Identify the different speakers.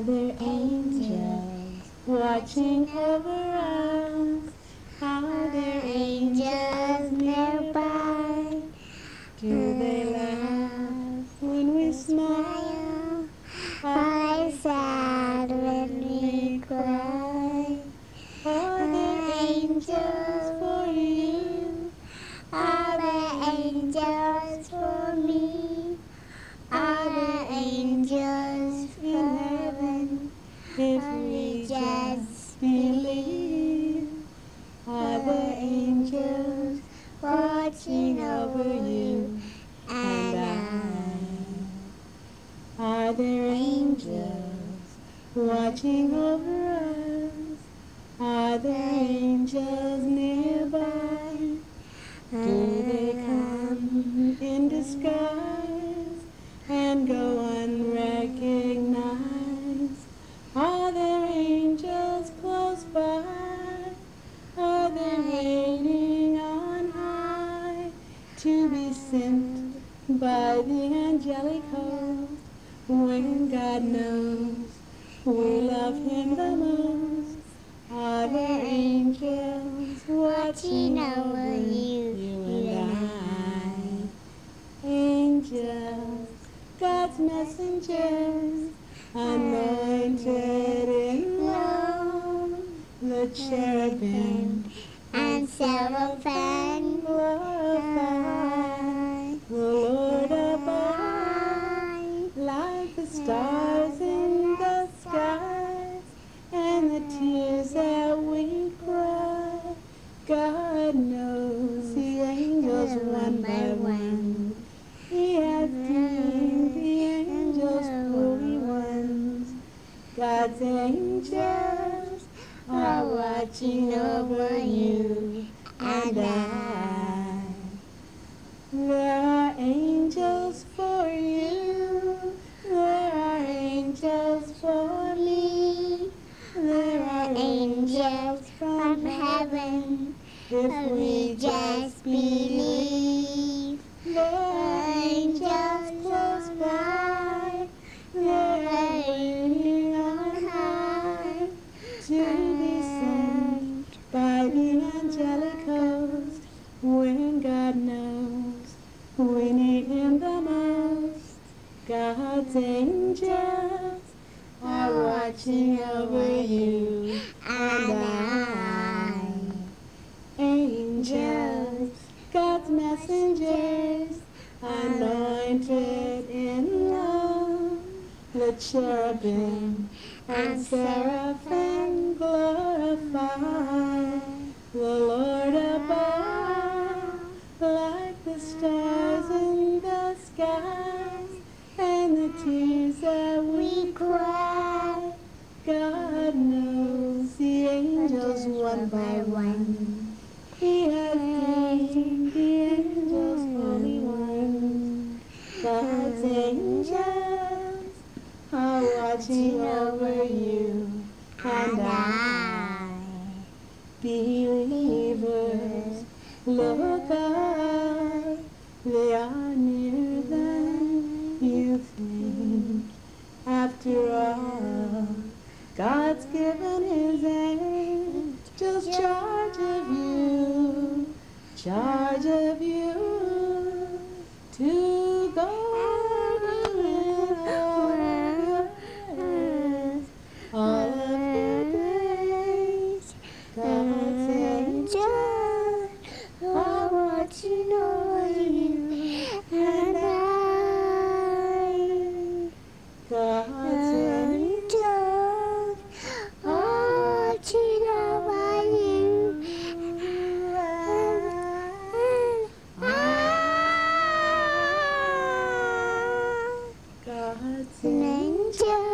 Speaker 1: Are there angels watching over us? Are there angels nearby? Do they laugh when we smile? Are they sad when we cry? Are there angels for you? Are there angels for me? Are there angels in heaven if we just believe? Are there angels watching over you and I? Are there angels watching over us? Are there angels nearby? Do they come in disguise and go unrecognized? Are there angels close by? Are they reigning on high to be sent by the angelic host when God knows we love Him the most? Are there angels watching over you and I? Angels, God's messengers, anointed in love, the cherubim and seraphim glorify the Lord above, like the stars in the skies and the tears that we cry. God knows the angels one by one. He has deemed the angels holy ones. God's angels are watching over you and I. There are angels for you. There are angels for me. There are angels from heaven if we just believe. There are angels close by. They are waiting on high to be sent by the angelic host when God knows we need Him the most. God's angels are watching over you and I. Angels, God's messengers, anointed in love, the cherubim and seraphim glorify the Lord above, like the stars in the skies and the tears that we cry. God knows the angels one by one. He has deemed the angels holy ones. God's angels are watching over you and I. Believers, look up. They are nearer than you think. After all, God's given His angels charge of you, to go everywhere, all of your days. God's angels are watching over you and I. God's angels are watching over you and I. God's angels